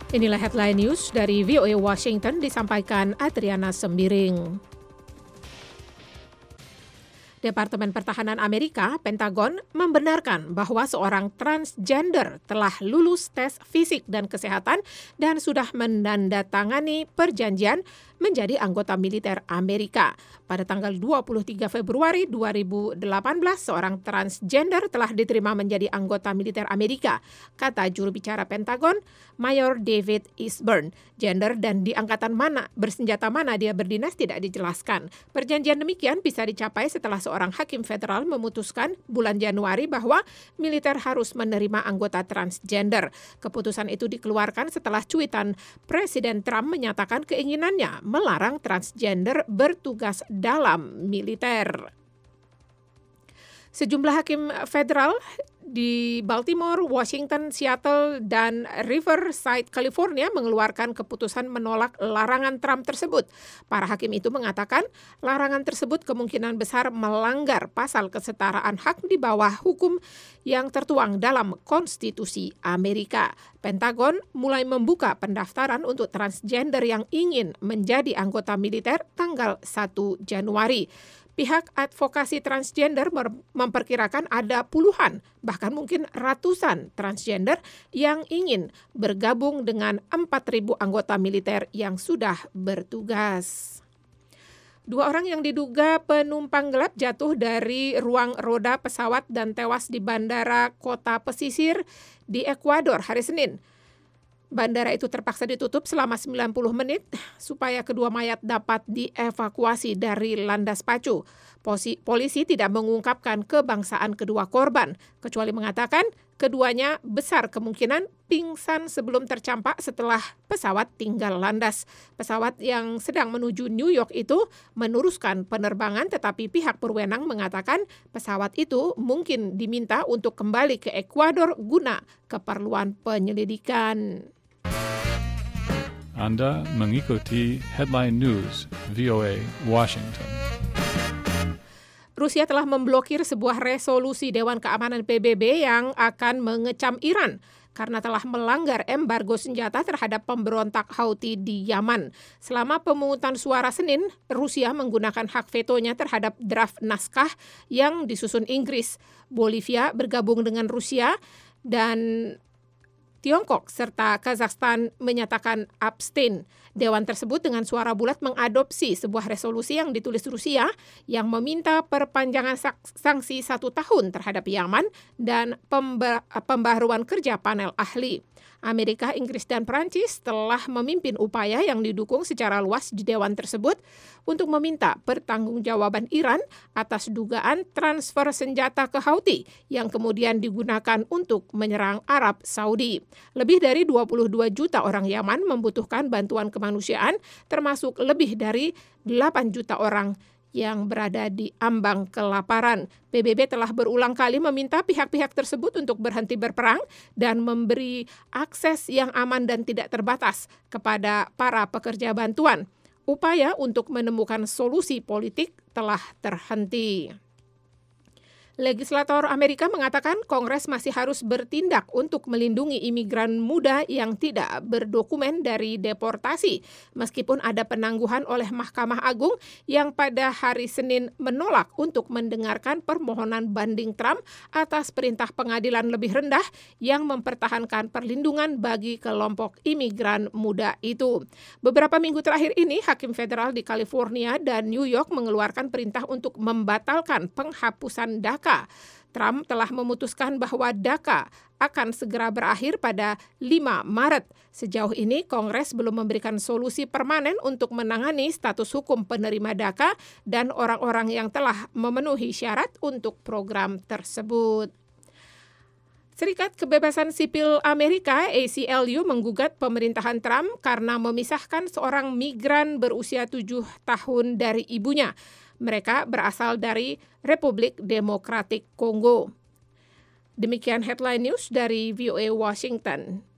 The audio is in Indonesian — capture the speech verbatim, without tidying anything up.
Inilah headline news dari V O A Washington disampaikan Adriana Sembiring. Departemen Pertahanan Amerika, Pentagon, membenarkan bahwa seorang transgender telah lulus tes fisik dan kesehatan dan sudah menandatangani perjanjian menjadi anggota militer Amerika. Pada tanggal dua puluh tiga Februari dua ribu delapan belas, seorang transgender telah diterima menjadi anggota militer Amerika, kata juru bicara Pentagon, Mayor David Eastburn. Gender dan di angkatan mana, bersenjata mana dia berdinas tidak dijelaskan. Perjanjian demikian bisa dicapai setelah seorang hakim federal memutuskan bulan Januari bahwa militer harus menerima anggota transgender. Keputusan itu dikeluarkan setelah cuitan Presiden Trump menyatakan keinginannya melarang transgender bertugas dalam militer. Sejumlah hakim federal di Baltimore, Washington, Seattle, dan Riverside, California mengeluarkan keputusan menolak larangan Trump tersebut. Para hakim itu mengatakan larangan tersebut kemungkinan besar melanggar pasal kesetaraan hak di bawah hukum yang tertuang dalam konstitusi Amerika. Pentagon mulai membuka pendaftaran untuk transgender yang ingin menjadi anggota militer tanggal satu Januari. Pihak advokasi transgender memperkirakan ada puluhan, bahkan mungkin ratusan transgender yang ingin bergabung dengan empat ribu anggota militer yang sudah bertugas. Dua orang yang diduga penumpang gelap jatuh dari ruang roda pesawat dan tewas di bandara kota pesisir di Ekuador hari Senin. Bandara itu terpaksa ditutup selama sembilan puluh menit supaya kedua mayat dapat dievakuasi dari landas pacu. Polisi, polisi tidak mengungkapkan kebangsaan kedua korban, kecuali mengatakan keduanya besar kemungkinan pingsan sebelum tercampak setelah pesawat tinggal landas. Pesawat yang sedang menuju New York itu meneruskan penerbangan, tetapi pihak berwenang mengatakan pesawat itu mungkin diminta untuk kembali ke Ekuador guna keperluan penyelidikan. Anda mengikuti Headline News V O A Washington. Rusia telah memblokir sebuah resolusi Dewan Keamanan P B B yang akan mengecam Iran karena telah melanggar embargo senjata terhadap pemberontak Houthi di Yaman. Selama pemungutan suara Senin, Rusia menggunakan hak vetonya terhadap draft naskah yang disusun Inggris. Bolivia bergabung dengan Rusia dan Tiongkok serta Kazakhstan menyatakan abstain. Dewan tersebut dengan suara bulat mengadopsi sebuah resolusi yang ditulis Rusia yang meminta perpanjangan sanksi satu tahun terhadap Yaman dan pembaharuan kerja panel ahli. Amerika, Inggris, dan Prancis telah memimpin upaya yang didukung secara luas di Dewan tersebut untuk meminta pertanggungjawaban Iran atas dugaan transfer senjata ke Houthi yang kemudian digunakan untuk menyerang Arab Saudi. Lebih dari dua puluh dua juta orang Yaman membutuhkan bantuan kemanusiaan, termasuk lebih dari delapan juta orang yang berada di ambang kelaparan. P B B telah berulang kali meminta pihak-pihak tersebut untuk berhenti berperang dan memberi akses yang aman dan tidak terbatas kepada para pekerja bantuan. Upaya untuk menemukan solusi politik telah terhenti. Legislator Amerika mengatakan Kongres masih harus bertindak untuk melindungi imigran muda yang tidak berdokumen dari deportasi, meskipun ada penangguhan oleh Mahkamah Agung yang pada hari Senin menolak untuk mendengarkan permohonan banding Trump atas perintah pengadilan lebih rendah yang mempertahankan perlindungan bagi kelompok imigran muda itu. Beberapa minggu terakhir ini, hakim federal di California dan New York mengeluarkan perintah untuk membatalkan penghapusan DACA. Trump telah memutuskan bahwa DACA akan segera berakhir pada lima Maret. Sejauh ini, Kongres belum memberikan solusi permanen untuk menangani status hukum penerima DACA dan orang-orang yang telah memenuhi syarat untuk program tersebut. Serikat Kebebasan Sipil Amerika A C L U menggugat pemerintahan Trump karena memisahkan seorang migran berusia tujuh tahun dari ibunya. Mereka berasal dari Republik Demokratik Kongo. Demikian headline news dari V O A Washington.